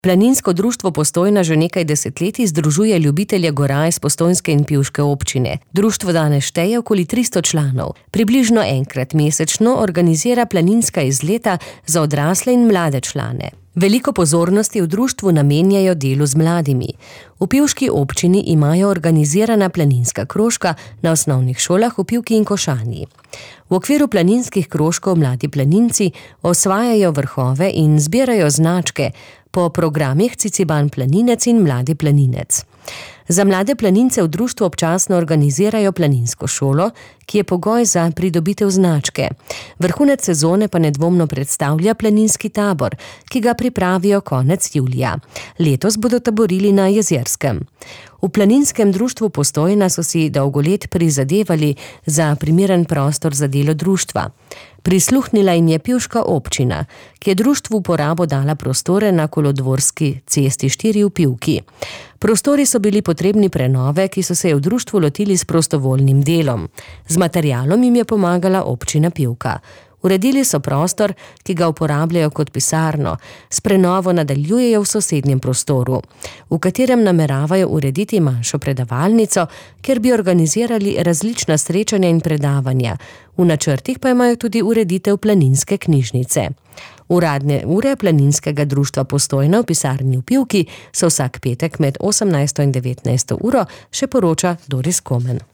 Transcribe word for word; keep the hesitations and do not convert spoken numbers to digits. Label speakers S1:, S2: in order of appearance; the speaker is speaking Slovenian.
S1: Planinsko društvo Postojna že nekaj desetletij združuje ljubitelje gora iz Postojnske in Pivške občine. Društvo danes šteje okoli tristo članov. Približno enkrat mesečno organizira planinska izleta za odrasle in mlade člane. Veliko pozornosti v društvu namenjajo delu z mladimi. V Pivški občini imajo organizirana planinska krožka na osnovnih šolah v Pivki in Košanji. V okviru planinskih krožkov mladi planinci osvajajo vrhove in zbirajo značke po programih Ciciban planinec in Mladi planinec. Za mlade planince v društvu občasno organizirajo planinsko šolo, ki je pogoj za pridobitev značke. Vrhunec sezone pa nedvomno predstavlja planinski tabor, ki ga pripravijo konec julija. Letos bodo taborili na Jezerskem. V planinskem društvu Postojna so si dolgolet prizadevali za primeren prostor za delo društva. Prisluhnila jim je Pivška občina, ki je društvu v porabo dala prostore na Kolodvorski cesti štiri v Pivki. Prostori so bili potrebni prenove, ki so se je v društvu lotili s prostovoljnim delom. Z materialom jim je pomagala občina Pivka. Uredili so prostor, ki ga uporabljajo kot pisarno, s prenovo nadaljujejo v sosednjem prostoru, v katerem nameravajo urediti manjšo predavalnico, kjer bi organizirali različna srečanja in predavanja. V načrtih pa imajo tudi ureditev planinske knjižnice. Uradne ure planinskega društva Postojna v pisarni v Pivki so vsak petek med osemnajsto in devetnajsto uro, še poroča Doris Komen.